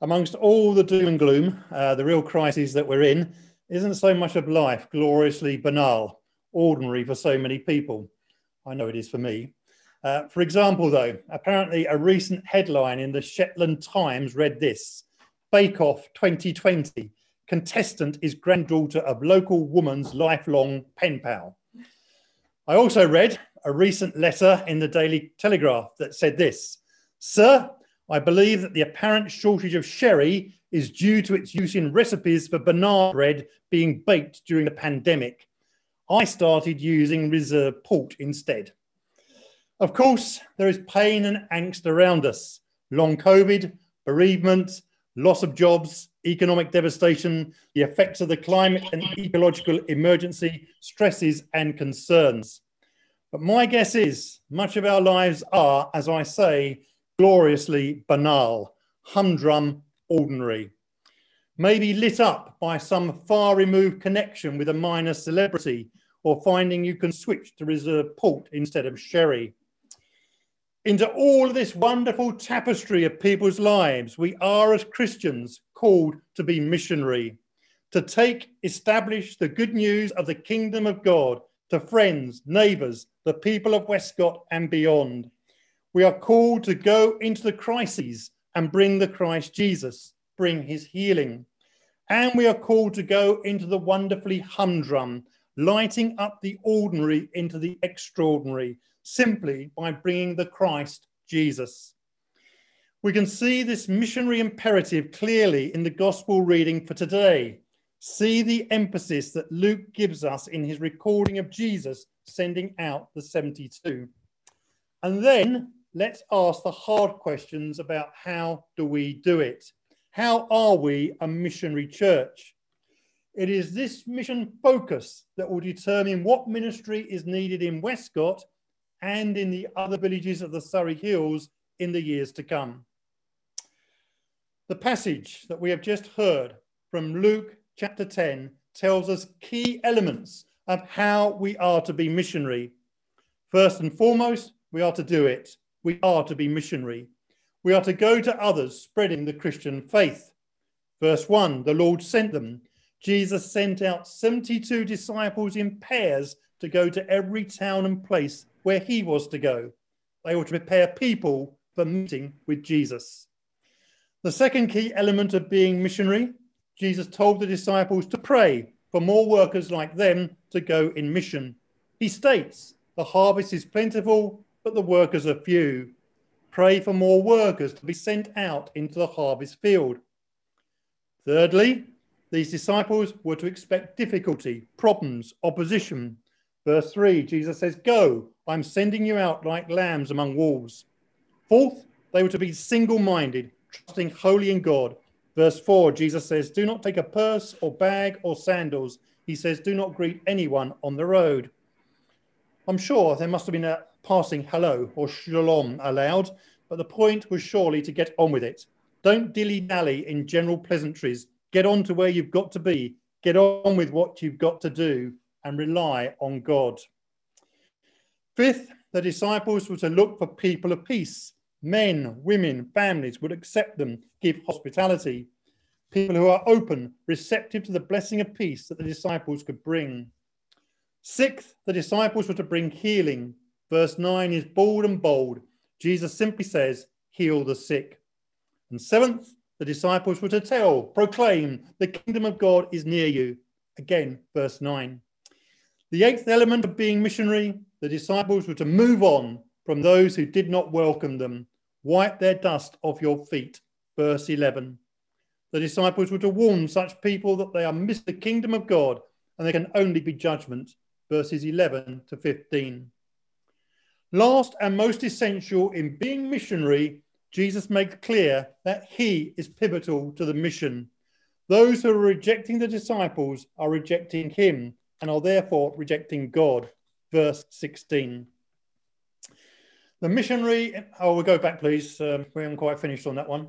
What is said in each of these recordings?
Amongst all the doom and gloom, the real crisis that we're in isn't so much of life gloriously banal, ordinary for so many people. I know it is for me. For example, though, apparently a recent headline in the Shetland Times read this: Bake Off 2020, contestant is granddaughter of local woman's lifelong pen pal. I also read a recent letter in the Daily Telegraph that said this: Sir, I believe that the apparent shortage of sherry is due to its use in recipes for banana bread being baked during the pandemic. I started using reserve port instead. Of course, there is pain and angst around us. Long COVID, bereavement, loss of jobs, economic devastation, the effects of the climate and ecological emergency, stresses and concerns. But my guess is much of our lives are, as I say, gloriously banal, humdrum, ordinary. Maybe lit up by some far-removed connection with a minor celebrity, or finding you can switch to reserve port instead of sherry. Into all of this wonderful tapestry of people's lives, we are as Christians called to be missionary, to establish the good news of the kingdom of God to friends, neighbours, the people of Westcott and beyond. We are called to go into the crises and bring the Christ Jesus, bring his healing. And we are called to go into the wonderfully humdrum, lighting up the ordinary into the extraordinary, simply by bringing the Christ Jesus. We can see this missionary imperative clearly in the gospel reading for today. See the emphasis that Luke gives us in his recording of Jesus sending out the 72. And then let's ask the hard questions about how do we do it? How are we a missionary church? It is this mission focus that will determine what ministry is needed in Westcott and in the other villages of the Surrey Hills in the years to come. The passage that we have just heard from Luke chapter 10 tells us key elements of how we are to be missionary. First and foremost, we are to do it. We are to be missionary. We are to go to others spreading the Christian faith. Verse 1, the Lord sent them. Jesus sent out 72 disciples in pairs to go to every town and place where he was to go. They were to prepare people for meeting with Jesus. The second key element of being missionary, Jesus told the disciples to pray for more workers like them to go in mission. He states, the harvest is plentiful, but the workers are few. Pray for more workers to be sent out into the harvest field. Thirdly, these disciples were to expect difficulty, problems, opposition. Verse 3, Jesus says, go, I'm sending you out like lambs among wolves. Fourth, they were to be single-minded, trusting wholly in God. Verse 4, Jesus says, do not take a purse or bag or sandals. He says, do not greet anyone on the road. I'm sure there must have been a passing hello or shalom aloud, but the point was surely to get on with it. Don't dilly-dally in general pleasantries. Get on to where you've got to be. Get on with what you've got to do and rely on God. Fifth, the disciples were to look for people of peace. Men, women, families would accept them, give hospitality. People who are open, receptive to the blessing of peace that the disciples could bring. Sixth, the disciples were to bring healing. Verse 9 is bold and bold. Jesus simply says, heal the sick. And seventh, the disciples were to proclaim, the kingdom of God is near you. Again, verse 9. The eighth element of being missionary, the disciples were to move on from those who did not welcome them. Wipe their dust off your feet. Verse 11. The disciples were to warn such people that they are missing the kingdom of God and there can only be judgment. Verses 11 to 15. Last and most essential in being missionary, Jesus makes clear that he is pivotal to the mission. Those who are rejecting the disciples are rejecting him and are therefore rejecting God. Verse 16. The missionary, we'll go back, please. We haven't quite finished on that one,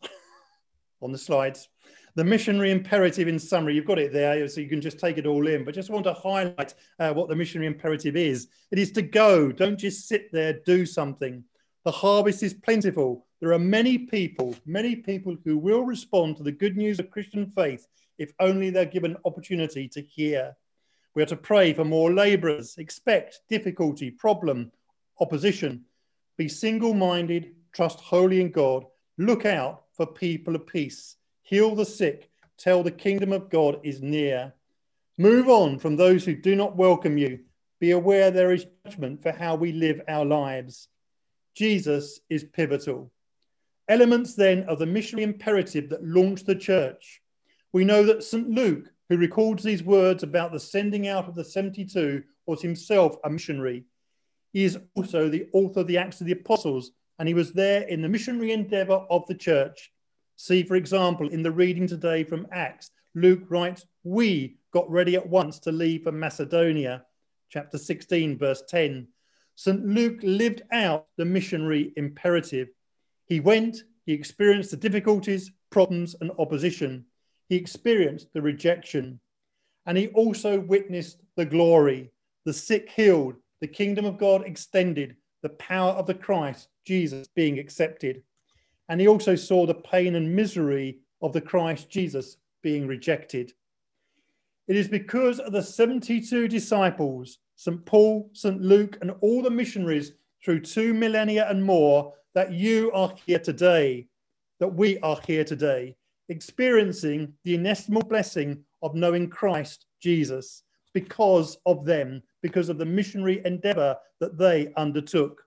on the slides. The missionary imperative in summary, you've got it there, so you can just take it all in, but just want to highlight what the missionary imperative is. It is to go, don't just sit there, do something. The harvest is plentiful, There are many people who will respond to the good news of Christian faith if only they're given opportunity to hear. We are to pray for more labourers, expect difficulty, problem, opposition, be single-minded, trust wholly in God, look out for people of peace, heal the sick, tell the kingdom of God is near. Move on from those who do not welcome you. Be aware there is judgment for how we live our lives. Jesus is pivotal. Elements then of the missionary imperative that launched the church. We know that St. Luke, who records these words about the sending out of the 72, was himself a missionary. He is also the author of the Acts of the Apostles, and he was there in the missionary endeavour of the church. See, for example, in the reading today from Acts, Luke writes, "We got ready at once to leave for Macedonia," chapter 16, verse 10. St. Luke lived out the missionary imperative. He went, he experienced the difficulties, problems, and opposition. He experienced the rejection. And he also witnessed the glory, the sick healed, the kingdom of God extended, the power of the Christ, Jesus, being accepted. And he also saw the pain and misery of the Christ Jesus being rejected. It is because of the 72 disciples, St. Paul, St. Luke, and all the missionaries through 2 millennia and more, that you are here today, that we are here today, experiencing the inestimable blessing of knowing Christ Jesus because of them, because of the missionary endeavour that they undertook.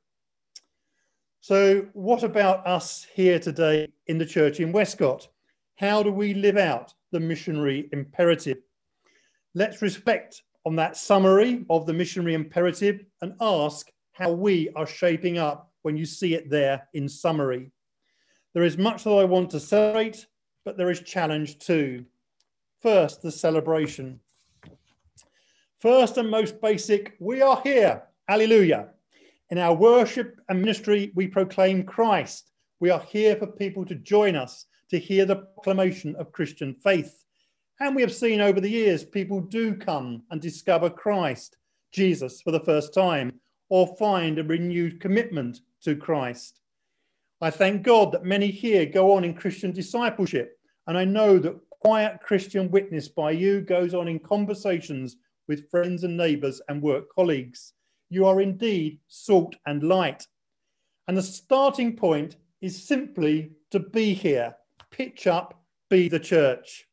So what about us here today in the church in Westcott? How do we live out the missionary imperative? Let's reflect on that summary of the missionary imperative and ask how we are shaping up when you see it there in summary. There is much that I want to celebrate, but there is challenge too. First, the celebration. First and most basic, we are here. Alleluia. In our worship and ministry, we proclaim Christ. We are here for people to join us, to hear the proclamation of Christian faith. And we have seen over the years, people do come and discover Christ, Jesus, for the first time, or find a renewed commitment to Christ. I thank God that many here go on in Christian discipleship, and I know that quiet Christian witness by you goes on in conversations with friends and neighbours and work colleagues. You are indeed salt and light. And the starting point is simply to be here, pitch up, be the church.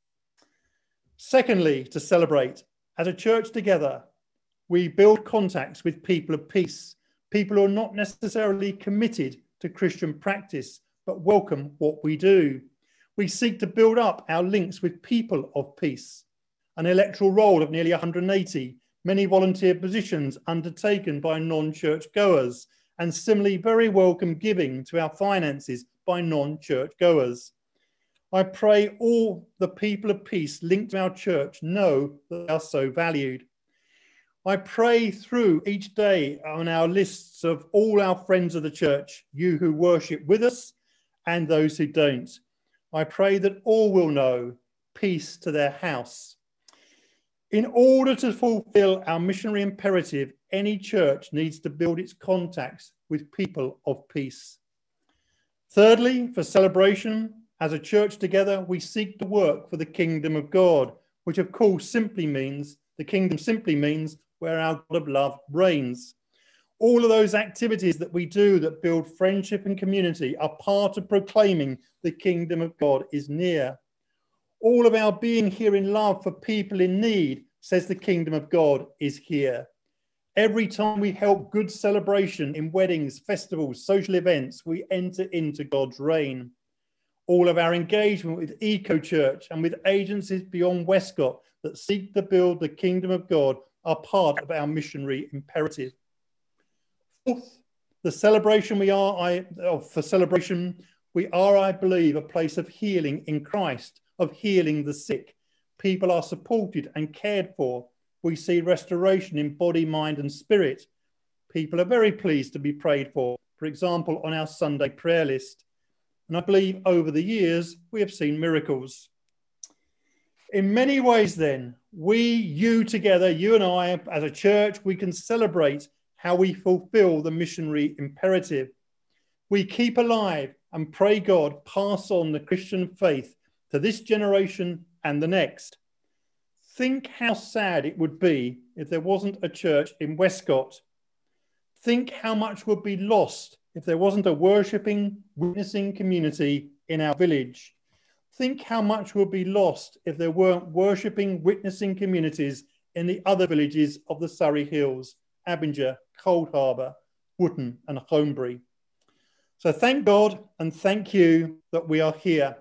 Secondly, to celebrate. As a church together, we build contacts with people of peace, people who are not necessarily committed to Christian practice, but welcome what we do. We seek to build up our links with people of peace. An electoral roll of nearly 180, many volunteer positions undertaken by non-church goers, and similarly very welcome giving to our finances by non-church goers. I pray all the people of peace linked to our church know that they are so valued. I pray through each day on our lists of all our friends of the church, you who worship with us and those who don't. I pray that all will know peace to their house. In order to fulfill our missionary imperative, any church needs to build its contacts with people of peace. Thirdly, for celebration, as a church together, we seek to work for the kingdom of God, which of course simply means, the kingdom simply means where our God of love reigns. All of those activities that we do that build friendship and community are part of proclaiming the kingdom of God is near. All of our being here in love for people in need says the kingdom of God is here. Every time we help good celebration in weddings, festivals, social events, we enter into God's reign. All of our engagement with Eco Church and with agencies beyond Westcott that seek to build the kingdom of God are part of our missionary imperative. Fourth, the celebration we are, I believe, a place of healing in Christ, of healing the sick. People are supported and cared for. We see restoration in body, mind, and spirit. People are very pleased to be prayed for example, on our Sunday prayer list. And I believe over the years, we have seen miracles. In many ways then, you together, you and I, as a church, we can celebrate how we fulfill the missionary imperative. we keep alive and pray God pass on the Christian faith to this generation and the next. Think how sad it would be if there wasn't a church in Westcott. Think how much would be lost if there wasn't a worshipping, witnessing community in our village. Think how much would be lost if there weren't worshipping, witnessing communities in the other villages of the Surrey Hills, Abinger, Coldharbour, Wootton and Holmbury. So thank God and thank you that we are here.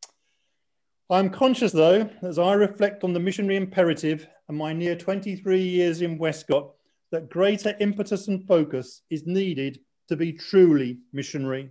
I'm conscious, though, as I reflect on the missionary imperative and my near 23 years in Westcott, that greater impetus and focus is needed to be truly missionary.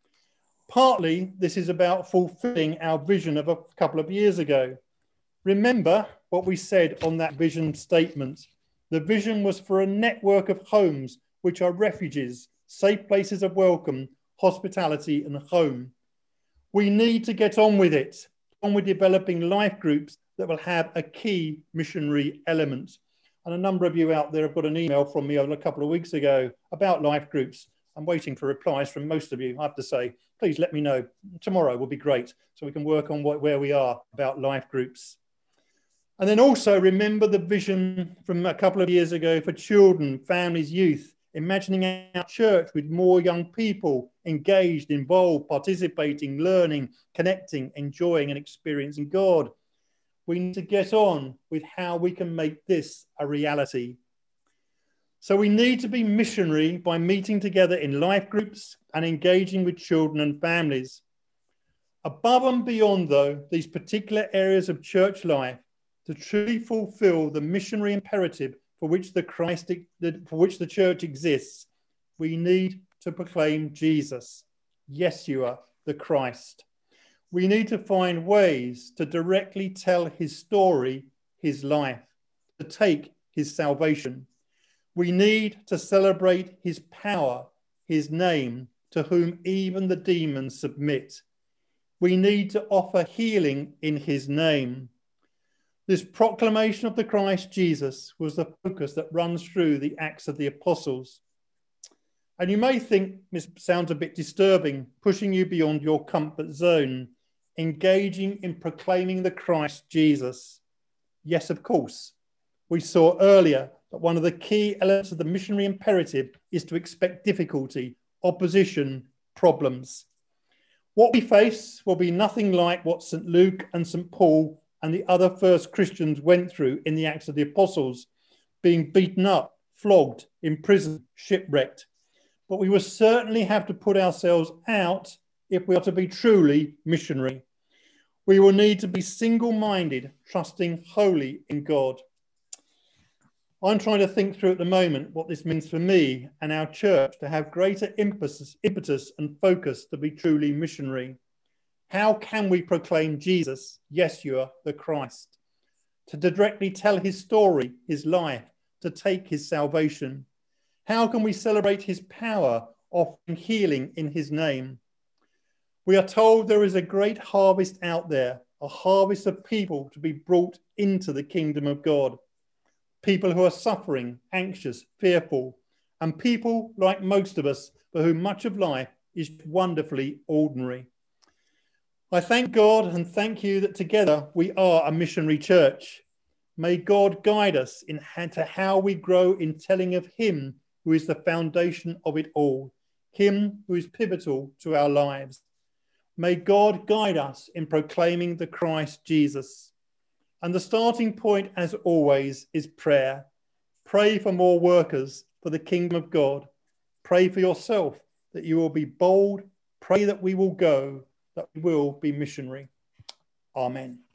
Partly, this is about fulfilling our vision of a couple of years ago. Remember what we said on that vision statement. The vision was for a network of homes which are refuges, safe places of welcome, hospitality and home. We need to get on with it, on with developing life groups that will have a key missionary element. And a number of you out there have got an email from me over a couple of weeks ago about life groups. I'm waiting for replies from most of you, I have to say. Please let me know. Tomorrow will be great, so we can work on where we are about life groups. And then also remember the vision from a couple of years ago for children, families, youth, imagining our church with more young people engaged, involved, participating, learning, connecting, enjoying and experiencing God. We need to get on with how we can make this a reality. So we need to be missionary by meeting together in life groups and engaging with children and families. Above and beyond, though, these particular areas of church life, to truly fulfill the missionary imperative for which the church exists, we need to proclaim Jesus, Yeshua, the Christ. We need to find ways to directly tell his story, his life, to take his salvation. We need to celebrate his power, his name, to whom even the demons submit. We need to offer healing in his name. This proclamation of the Christ Jesus was the focus that runs through the Acts of the Apostles. And you may think this sounds a bit disturbing, pushing you beyond your comfort zone, engaging in proclaiming the Christ Jesus. Yes, of course. We saw earlier that one of the key elements of the missionary imperative is to expect difficulty, opposition, problems. What we face will be nothing like what St. Luke and St. Paul and the other first Christians went through in the Acts of the Apostles, being beaten up, flogged, imprisoned, shipwrecked. But we will certainly have to put ourselves out if we are to be truly missionary. We will need to be single-minded, trusting wholly in God. I'm trying to think through at the moment what this means for me and our church to have greater impetus and focus to be truly missionary. How can we proclaim Jesus, Yeshua, the Christ, to directly tell his story, his life, to take his salvation? How can we celebrate his power, offering healing in his name? We are told there is a great harvest out there, a harvest of people to be brought into the kingdom of God. People who are suffering, anxious, fearful, and people like most of us for whom much of life is wonderfully ordinary. I thank God and thank you that together we are a missionary church. May God guide us into how we grow in telling of him who is the foundation of it all, him who is pivotal to our lives. May God guide us in proclaiming the Christ Jesus. And the starting point, as always, is prayer. Pray for more workers for the kingdom of God. Pray for yourself that you will be bold. Pray that we will go, that we will be missionary. Amen.